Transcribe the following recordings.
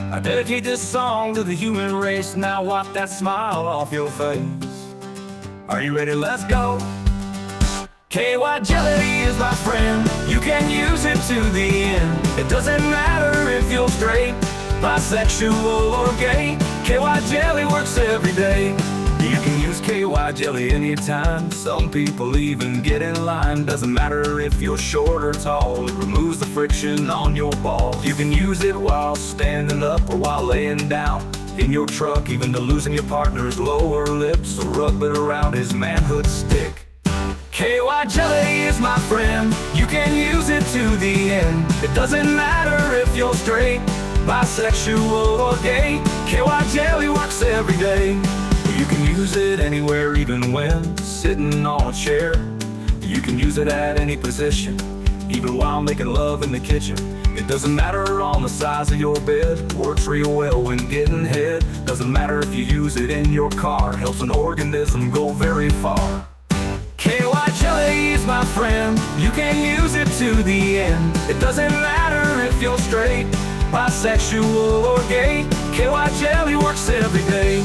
I dedicate this song to the human race. Now wipe that smile off your face. Are you ready? Let's go. KY jelly is my friend. You can use it to the end. It doesn't matter if you're straight, bisexual or gay. KY jelly works every day. You can use KY jelly anytime. Some people even get in line. Doesn't matter if you're short or tall. It removes the friction on your balls. You can use it while standing up or while laying down in your truck, even to loosen your partner's lower lips or rub it around his manhood stick. KY jelly is my friend. You can use it to the end. It doesn't matter if you're straight, bisexual or gay. KY jelly works every day. You can use it anywhere, even when sitting on a chair. You can use it at any position, even while making love in the kitchen. It doesn't matter on the size of your bed. Works real well when getting head. Doesn't matter if you use it in your car. Helps an organism go very far. KY jelly is my friend. You can use it to the end. It doesn't matter if you're straight, bisexual or gay. KY jelly works every day.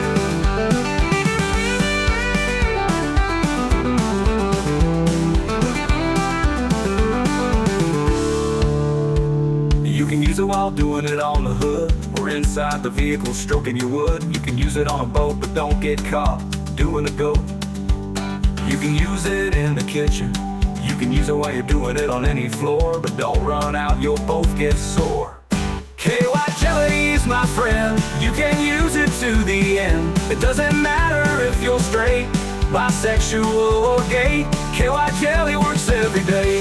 You can use it while doing it on the hood or inside the vehicle stroking your wood. You can use it on a boat, but don't get caught doing the goat. You can use it in the kitchen. You can use it while you're doing it on any floor, but don't run out, you'll both get sore. KY jelly is my friend. You can use it to the end. It doesn't matter if you're straight, bisexual or gay. KY jelly works every day.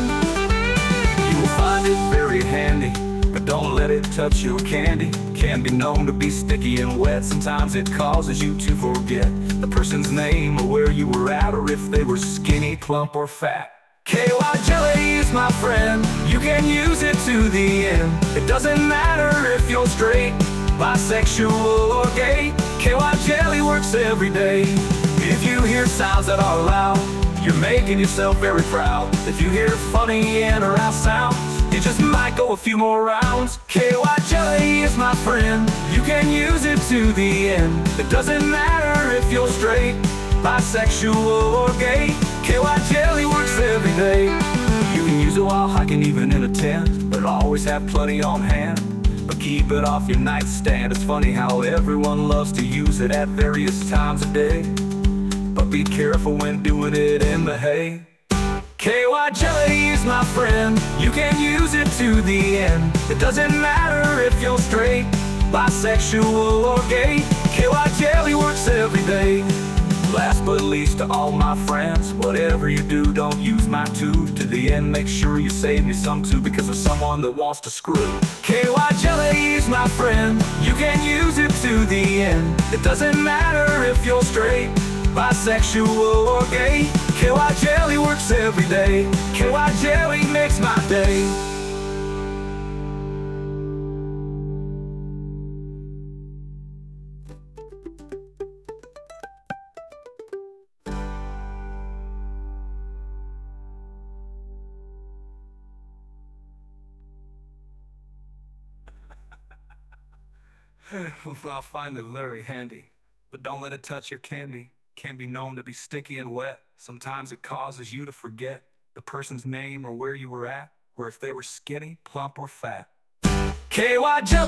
You will find it very handy, but don't let it touch your candy. Can be known to be sticky and wet. Sometimes it causes you to forget the person's name or where you were at, or if they were skinny, plump, or fat. KY jelly is my friend. You can use it to the end. It doesn't matter if you're straight, bisexual, or gay. KY jelly works every day. If you hear sounds that are loud, you're making yourself very proud. If you hear funny in or out sounds, it just might go a few more rounds. KY jelly is my friend. You can use it to the end. It doesn't matter if you're straight, bisexual or gay. KY jelly works every day. You can use it while hiking, even in a tent, but always have plenty on hand. But keep it off your nightstand. It's funny how everyone loves to use it at various times of day. But be careful when doing it in the hay. KY jelly is my friend. You can use it to the end. It doesn't matter if you're straight, bisexual or gay. KY jelly works every day. Last but least, to all my friends, whatever you do, don't use my tube to the end. Make sure you save me some too, because of someone that wants to screw. KY jelly is my friend. You can use it to the end. It doesn't matter if you're straight, bisexual or gay. KY jelly works every day. KY jelly makes my day. I'll find it very handy, but don't let it touch your candy. Can be known to be sticky and wet. Sometimes it causes you to forget the person's name or where you were at, or if they were skinny, plump, or fat. KY jelly.